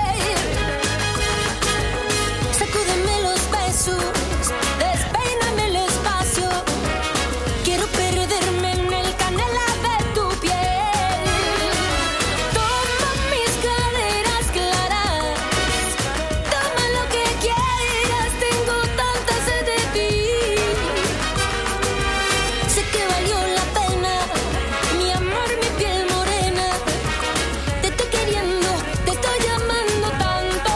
Despeíname el espacio. Quiero perderme en el canela de tu piel. Toma mis caderas claras. Toma lo que quieras. Tengo tanta sed de ti. Sé que valió la pena. Mi amor, mi piel morena. Te estoy queriendo, te estoy llamando tanto.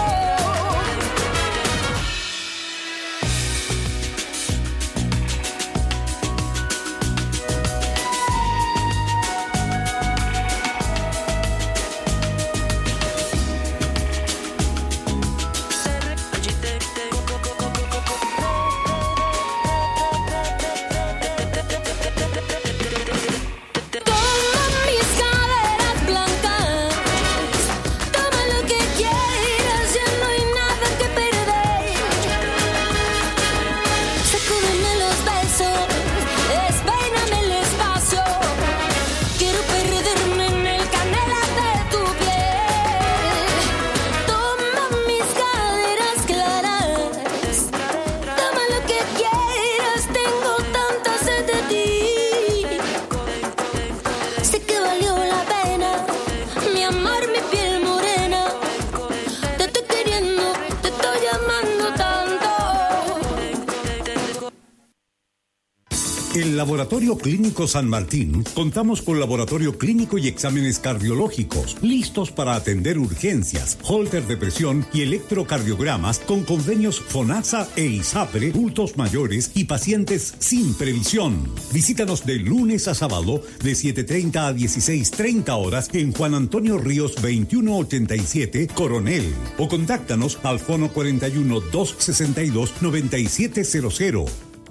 En Laboratorio Clínico San Martín contamos con laboratorio clínico y exámenes cardiológicos listos para atender urgencias, holter de presión y electrocardiogramas con convenios FONASA e ISAPRE, adultos mayores y pacientes sin previsión. Visítanos de lunes a sábado de siete treinta a dieciséis treinta horas en Juan Antonio Ríos veintiuno ochenta y siete, Coronel, o contáctanos al fono cuarenta y uno, doscientos sesenta y dos, noventa y siete cero cero.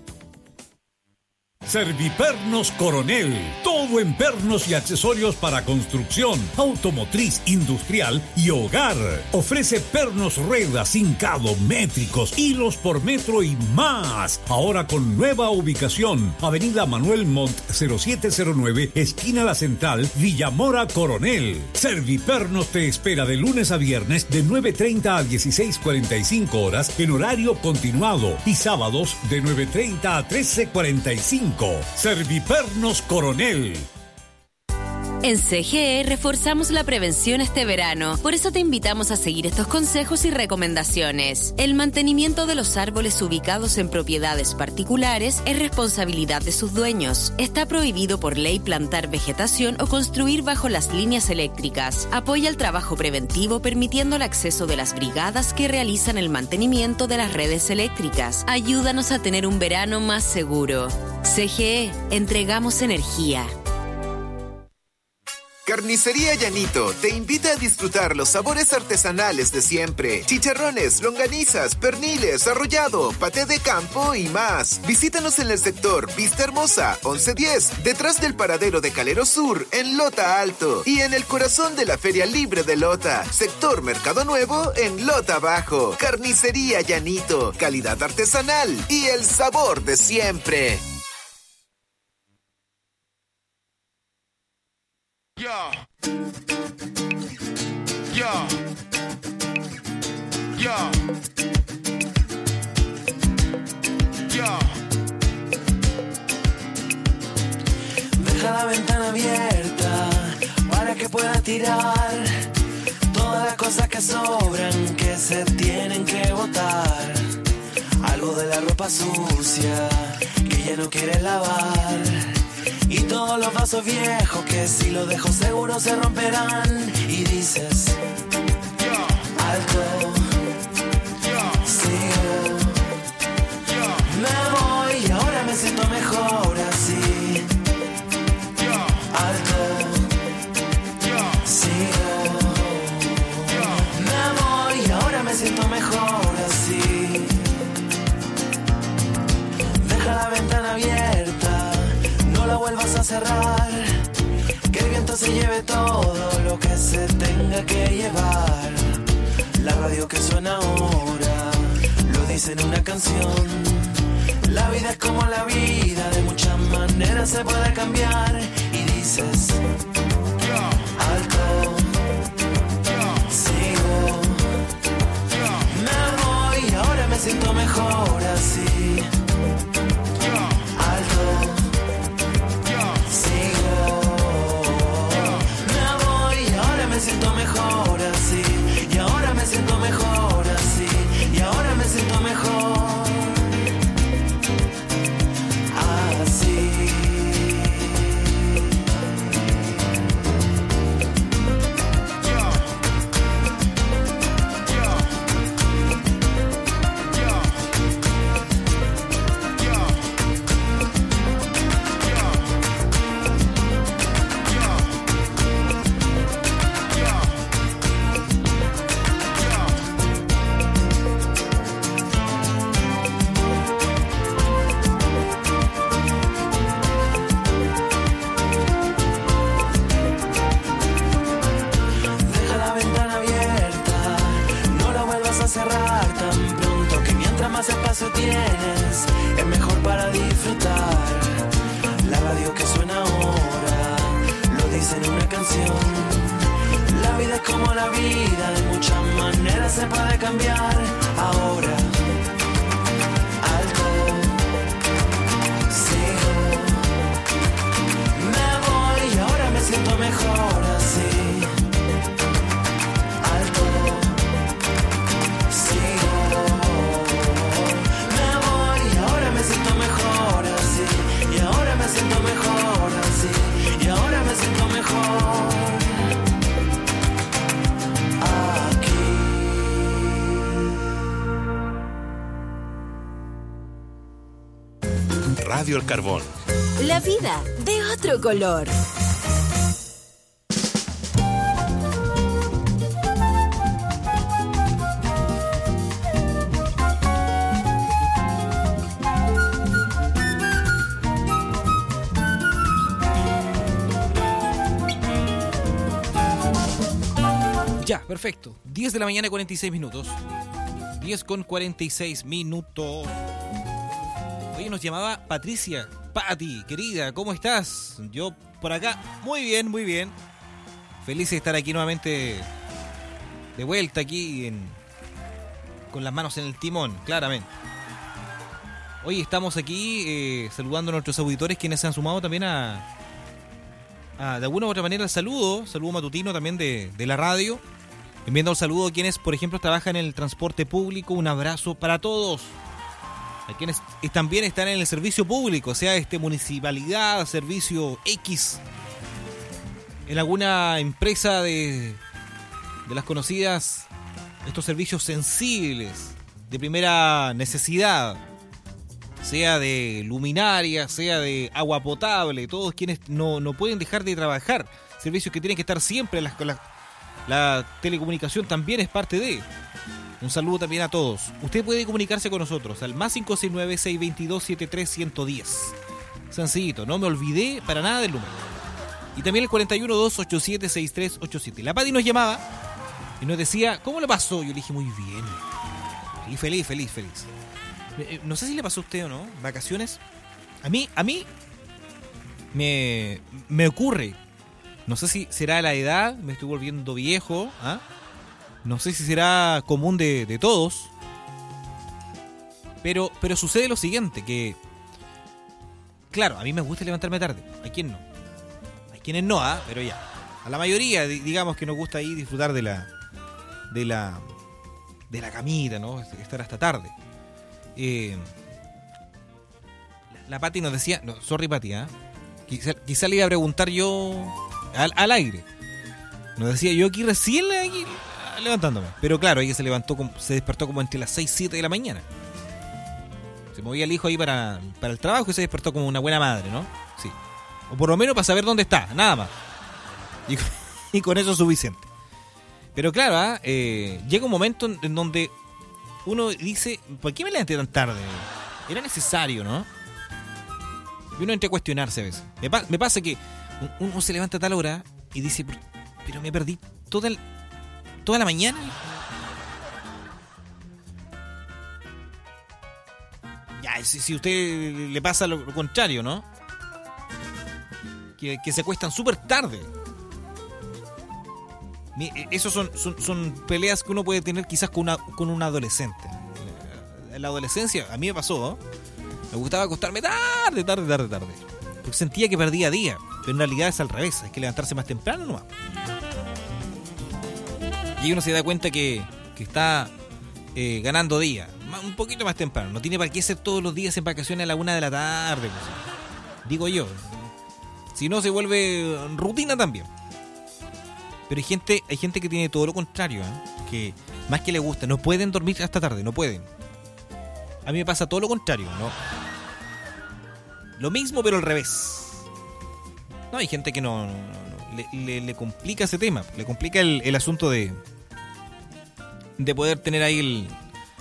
Servipernos Coronel, todo en pernos y accesorios para construcción, automotriz, industrial y hogar. Ofrece pernos ruedas, hincado, métricos, hilos por metro y más. Ahora con nueva ubicación, Avenida Manuel Montt cero siete cero nueve, esquina La Central, Villamora Coronel. Servipernos te espera de lunes a viernes de nueve treinta a dieciséis cuarenta y cinco horas en horario continuado y sábados de nueve treinta a trece cuarenta y cinco. Servipernos Coronel. En C G E reforzamos la prevención este verano, por eso te invitamos a seguir estos consejos y recomendaciones. El mantenimiento de los árboles ubicados en propiedades particulares es responsabilidad de sus dueños. Está prohibido por ley plantar vegetación o construir bajo las líneas eléctricas. Apoya el trabajo preventivo permitiendo el acceso de las brigadas que realizan el mantenimiento de las redes eléctricas. Ayúdanos a tener un verano más seguro. C G E, entregamos energía. Carnicería Llanito te invita a disfrutar los sabores artesanales de siempre. Chicharrones, longanizas, perniles, arrollado, paté de campo y más. Visítanos en el sector Vista Hermosa, once diez, detrás del paradero de Calero Sur, en Lota Alto. Y en el corazón de la Feria Libre de Lota, sector Mercado Nuevo, en Lota Bajo. Carnicería Llanito, calidad artesanal y el sabor de siempre. Yo. Yo. Yo. Yo. Deja la ventana abierta para que pueda tirar todas las cosas que sobran, que se tienen que botar. Algo de la ropa sucia que ya no quieres lavar. Y todos los vasos viejos que si los dejo seguro se romperán. Y dices, alto, sigo, me voy y ahora me siento mejor así. Alto, sigo, me voy y ahora me siento mejor así. Deja la ventana abierta, no la vuelvas a cerrar, que el viento se lleve todo lo que se tenga que llevar. La radio que suena ahora lo dice en una canción. La vida es como la vida, de muchas maneras se puede cambiar. Y dices, alto, sigo, me voy y ahora me siento mejor así. Alto, sigo, me voy y ahora me siento mejor así. Y ahora me siento mejor así. Y ahora me siento mejor así. Cerrar tan pronto que mientras más espacio tienes es mejor para disfrutar. La radio que suena ahora lo dice en una canción. La vida es como la vida, de muchas maneras se puede cambiar. Ahora, alto, sigo, me voy y ahora me siento mejor así. Siento mejor así, y ahora me siento mejor aquí. Radio El Carbón. La vida de otro color. Ya, perfecto. diez de la mañana, cuarenta y seis minutos. diez con cuarenta y seis minutos. Oye, nos llamaba Patricia. Pati, querida, ¿cómo estás? Yo por acá, muy bien, muy bien. Feliz de estar aquí nuevamente, de vuelta aquí en, con las manos en el timón, claramente. Hoy estamos aquí eh, saludando a nuestros auditores, quienes se han sumado también a, ah, de alguna u otra manera el saludo, saludo matutino también de, de la radio. Enviando un saludo a quienes, por ejemplo, trabajan en el transporte público. Un abrazo para todos. A quienes también están en el servicio público, sea este municipalidad, servicio X, en alguna empresa de, de las conocidas, estos servicios sensibles, de primera necesidad, sea de luminaria, sea de agua potable, todos quienes no, no pueden dejar de trabajar, servicios que tienen que estar siempre, las, la, la telecomunicación también es parte de... Un saludo también a todos. Usted puede comunicarse con nosotros al más cinco seis nueve, seis dos dos, siete tres uno cero uno cero. Sencillito, no me olvidé para nada del número. Y también el cuatro uno dos, ocho siete seis tres ocho siete. La Pati nos llamaba y nos decía, ¿cómo le pasó? Yo le dije, muy bien. Y feliz, feliz, feliz. No sé si le pasó a usted o no, vacaciones. A mí, a mí me, me ocurre. No sé si será la edad, me estoy volviendo viejo, ¿ah? No sé si será común de, de todos, pero, pero sucede lo siguiente, que claro, a mí me gusta levantarme tarde, ¿a quién no? Hay quienes no, ¿ah? Pero ya, a la mayoría, digamos que nos gusta ahí disfrutar de la de la de la camita, ¿no? Estar hasta tarde. Eh, la Pati nos decía, no, sorry Pati, ¿ah? Quizá, quizá le iba a preguntar yo al, al aire. Nos decía yo aquí recién aquí, levantándome. Pero claro, ella se levantó, se despertó como entre las seis, siete de la mañana. Se movía el hijo ahí para, para el trabajo y se despertó como una buena madre, ¿no? Sí. O por lo menos para saber dónde está, nada más. Y, y con eso es suficiente. Pero claro, ¿eh? Eh, llega un momento en, en donde uno dice, ¿por qué me levanté tan tarde? Era necesario, ¿no? Y uno entra a cuestionarse a veces. Me, pa- me pasa que uno se levanta a tal hora y dice, pero me perdí toda el... ¿Toda la mañana? Ya, si, si usted le pasa lo, lo contrario, ¿no? Que, que se acuestan súper tarde. Esos son, son, son peleas que uno puede tener quizás con, una, con un adolescente. En la adolescencia, a mí me pasó, ¿no? Me gustaba acostarme tarde, tarde, tarde, tarde. Porque sentía que perdía día. Pero en realidad es al revés, hay que levantarse más temprano nomás. Y uno se da cuenta que, que está eh, ganando día, un poquito más temprano. No tiene para qué ser todos los días en vacaciones a la una de la tarde, pues. Digo yo. Si no, se vuelve rutina también. Pero hay gente, hay gente que tiene todo lo contrario, ¿eh? Que más que le gusta, no pueden dormir hasta tarde, no pueden. A mí me pasa todo lo contrario, ¿no? Lo mismo, pero al revés. No, hay gente que no... no, no. Le, le, le complica ese tema, le complica el, el asunto de de poder tener ahí el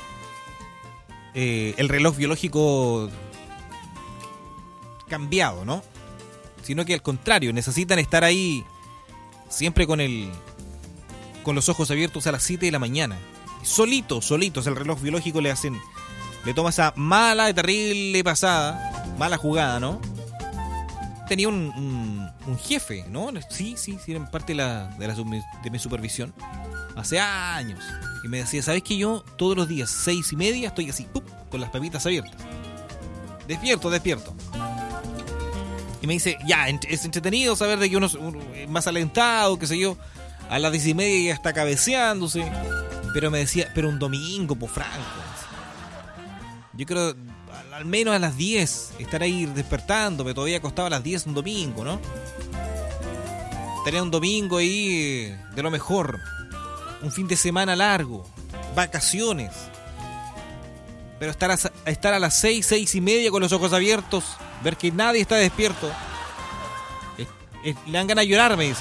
eh, el reloj biológico cambiado, ¿no? Sino que al contrario, necesitan estar ahí siempre con el con los ojos abiertos a las siete de la mañana. Solitos, solitos, el reloj biológico le hacen, le toma esa mala, terrible pasada, mala jugada, ¿no? Tenía un, un, un jefe, ¿no? Sí, sí, sí, era parte de, la, de, la, de mi supervisión. Hace años. Y me decía, ¿sabes que yo todos los días, seis y media, estoy así, ¡pum!, con las papitas abiertas? Despierto, despierto. Y me dice, ya, es entretenido saber de que uno, uno es más alentado, qué sé yo. A las diez y media ya está cabeceándose. Pero me decía, pero un domingo, po franco. Yo creo... al menos a las diez, estar ahí despertándome, todavía acostaba a las diez un domingo, ¿no? Tener un domingo ahí de lo mejor, un fin de semana largo, vacaciones, pero estar a, estar a las seis, seis y media con los ojos abiertos, ver que nadie está despierto, es, es, le dan ganas de llorar, me dice.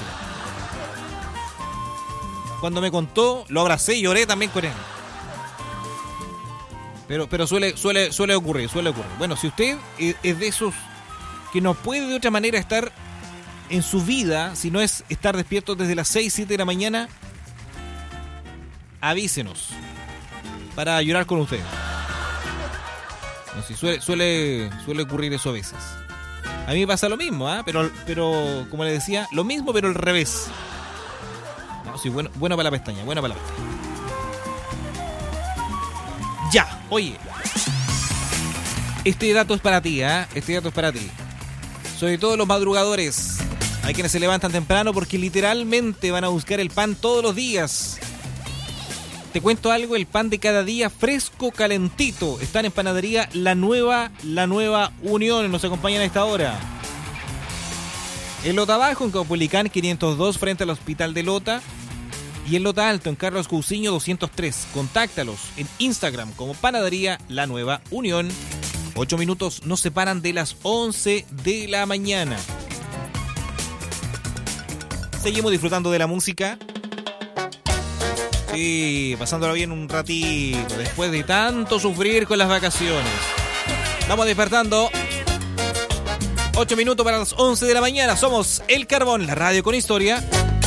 Cuando me contó, lo abracé y lloré también con él. Pero, pero suele, suele, suele ocurrir, suele ocurrir. Bueno, si usted es de esos que no puede de otra manera estar en su vida, si no es estar despierto desde las seis, siete de la mañana, avísenos para llorar con usted. No, si suele, suele, suele ocurrir eso a veces. A mí me pasa lo mismo, ¿eh? pero, pero como le decía, lo mismo pero al revés. No, sí, bueno, bueno para la pestaña, bueno para la pestaña. Ya, oye, este dato es para ti, ¿eh? Este dato es para ti. Sobre todo los madrugadores. Hay quienes se levantan temprano porque literalmente van a buscar el pan todos los días. Te cuento algo, el pan de cada día fresco, calentito. Están en Panadería La Nueva, La Nueva Unión. Nos acompañan a esta hora. En Lota Bajo, en Caupolicán quinientos dos, frente al Hospital de Lota. Y en Lota Alto, en Carlos Cousiño doscientos tres. Contáctalos en Instagram como Panadería La Nueva Unión. Ocho minutos nos separan de las once de la mañana. Seguimos disfrutando de la música. Sí, pasándola bien un ratito, después de tanto sufrir con las vacaciones. Vamos despertando. Ocho minutos para las once de la mañana. Somos El Carbón, la radio con historia.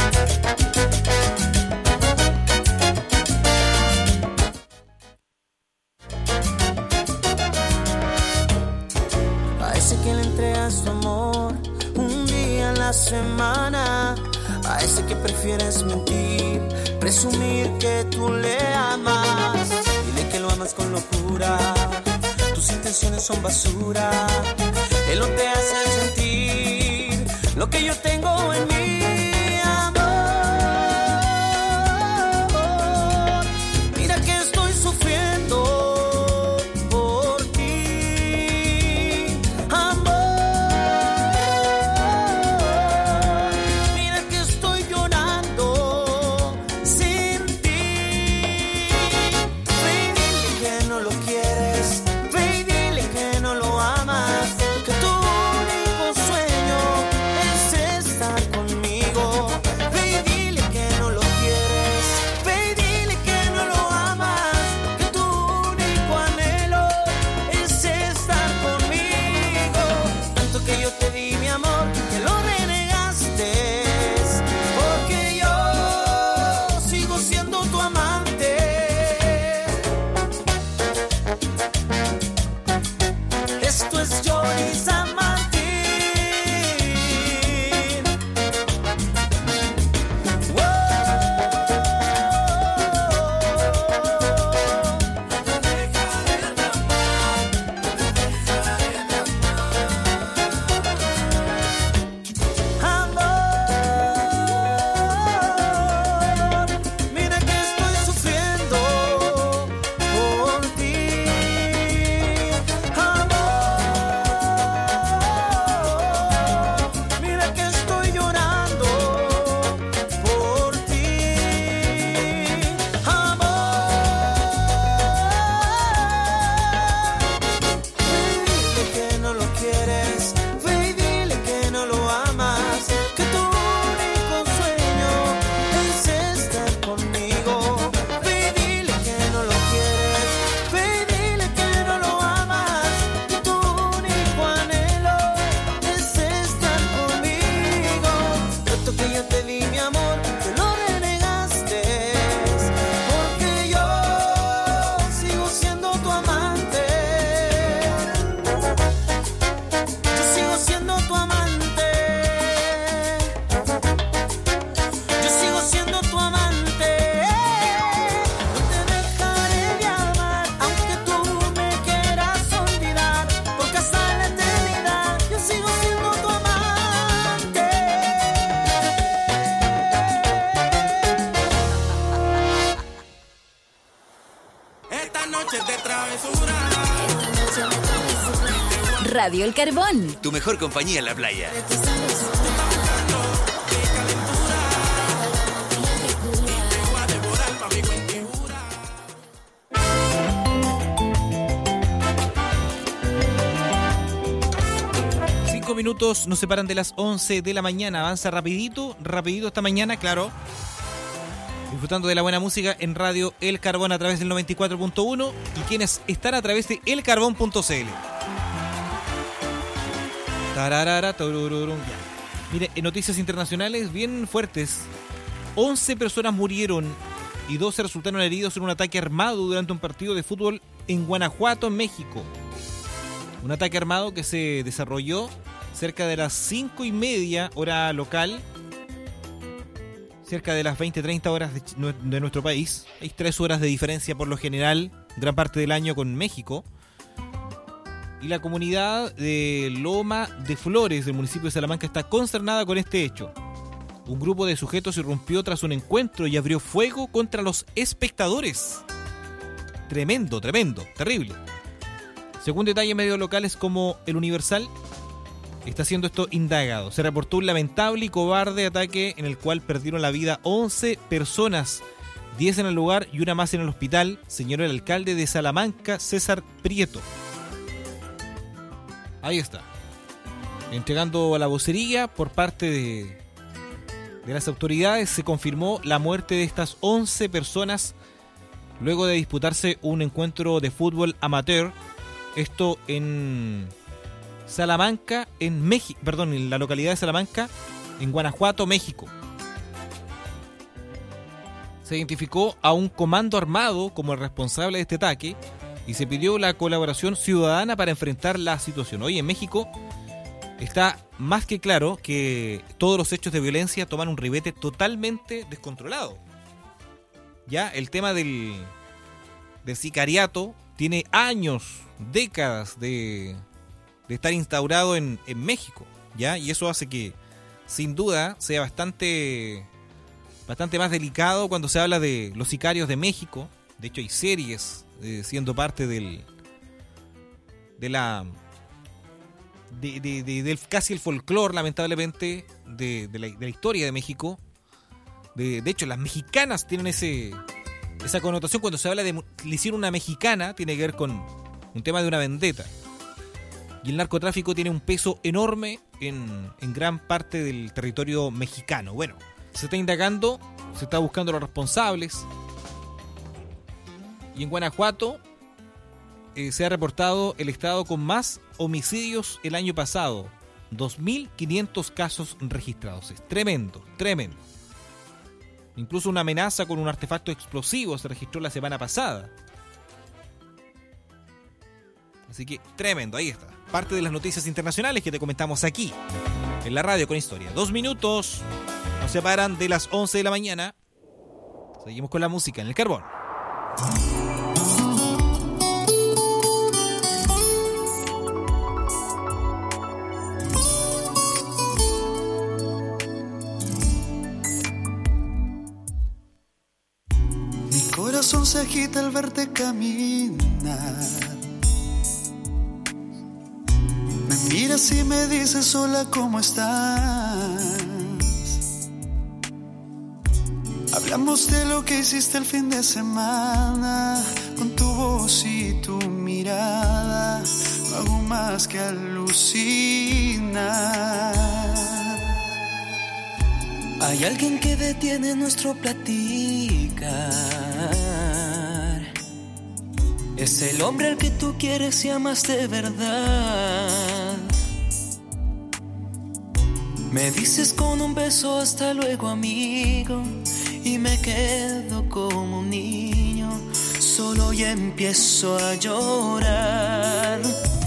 A ese que le entregas su amor un día a la semana. A ese que prefieres mentir, presumir que tú le amas. Dile que lo amas con locura, tus intenciones son basura. Él no te hace sentir lo que yo tengo en mi amor. Mira que estoy sufriendo por ti, amor. Mira que estoy llorando sin ti. Ve y dile que no lo quieres, ve y dile que no lo amas, que tu único sueño es estar conmigo. Ve y dile que no lo quieres, ve y dile que no lo amas, que tu único anhelo es estar conmigo. Tanto que yo te di mi amor, que lo renegaste, porque yo sigo siendo tu amante. Esto es Johnny San Martín. Amor, mira que estoy sufriendo por ti. Amor, mira que estoy llorando por ti. Amor, dile que no lo quieres, ve y dile que no lo amas, que tu único sueño es estar conmigo. Ve y dile que no lo quieres, ve y dile que no lo amas, que tu único anhelo es estar conmigo. Tanto que yo te di mi amor, que lo renegaste, porque yo sigo siendo tu amante. Yo sigo siendo tu amante. Yo sigo siendo tu amante. No te dejaré de amar, aunque tú me quieras olvidar, porque hasta la eternidad yo sigo siendo tu amante. Esta noche es de travesura. Radio El Carbón. Tu mejor compañía en la playa. Cinco minutos nos separan de las once de la mañana. Avanza rapidito, rapidito esta mañana, claro. Disfrutando de la buena música en Radio El Carbón a través del noventa y cuatro punto uno y quienes están a través de el carbón punto c l. Tararara, turururum, ya. Mire, en noticias internacionales bien fuertes. once personas murieron y doce resultaron heridos en un ataque armado durante un partido de fútbol en Guanajuato, México. Un ataque armado que se desarrolló cerca de las cinco y media hora local, cerca de las veinte treinta horas de, de nuestro país. Hay tres horas de diferencia por lo general, gran parte del año con México. Y la comunidad de Loma de Flores del municipio de Salamanca está consternada con este hecho. Un grupo de sujetos irrumpió tras un encuentro y abrió fuego contra los espectadores. Tremendo, tremendo, terrible. Según detalles medios locales como El Universal, está siendo esto indagado. Se reportó un lamentable y cobarde ataque en el cual perdieron la vida once personas, diez en el lugar y una más en el hospital, señaló el alcalde de Salamanca, César Prieto. Ahí está. Entregando a la vocería por parte de, de las autoridades, se confirmó la muerte de estas once personas luego de disputarse un encuentro de fútbol amateur. Esto en Salamanca, en México, perdón, en la localidad de Salamanca, en Guanajuato, México. Se identificó a un comando armado como el responsable de este ataque y se pidió la colaboración ciudadana para enfrentar la situación. Hoy en México está más que claro que todos los hechos de violencia toman un ribete totalmente descontrolado. Ya el tema del, del sicariato tiene años, décadas de, de estar instaurado en, en México, ¿ya? Y eso hace que, sin duda, sea bastante, bastante más delicado cuando se habla de los sicarios de México. De hecho, hay series eh, siendo parte del de la de, de, de, del casi el folclore, lamentablemente, de, de, la, de la historia de México. De, de hecho, las mexicanas tienen ese esa connotación. Cuando se habla de le hicieron una mexicana, tiene que ver con un tema de una vendetta. Y el narcotráfico tiene un peso enorme en, en gran parte del territorio mexicano. Bueno, se está indagando, se está buscando a los responsables. Y en Guanajuato eh, se ha reportado el estado con más homicidios el año pasado. dos mil quinientos casos registrados. Es tremendo, tremendo. Incluso una amenaza con un artefacto explosivo se registró la semana pasada. Así que tremendo, ahí está. Parte de las noticias internacionales que te comentamos aquí, en la radio con historia. Dos minutos nos separan de las once de la mañana. Seguimos con la música en el Carbón. Mi corazón se agita al verte caminar. Me miras y me dices hola, ¿cómo estás? Hablamos de lo que hiciste el fin de semana. Con tu voz y tu mirada no hago más que alucinar. Hay alguien que detiene nuestro platicar. Es el hombre al que tú quieres y amas de verdad. Me dices con un beso hasta luego, amigo, y me quedo como un niño solo y empiezo a llorar.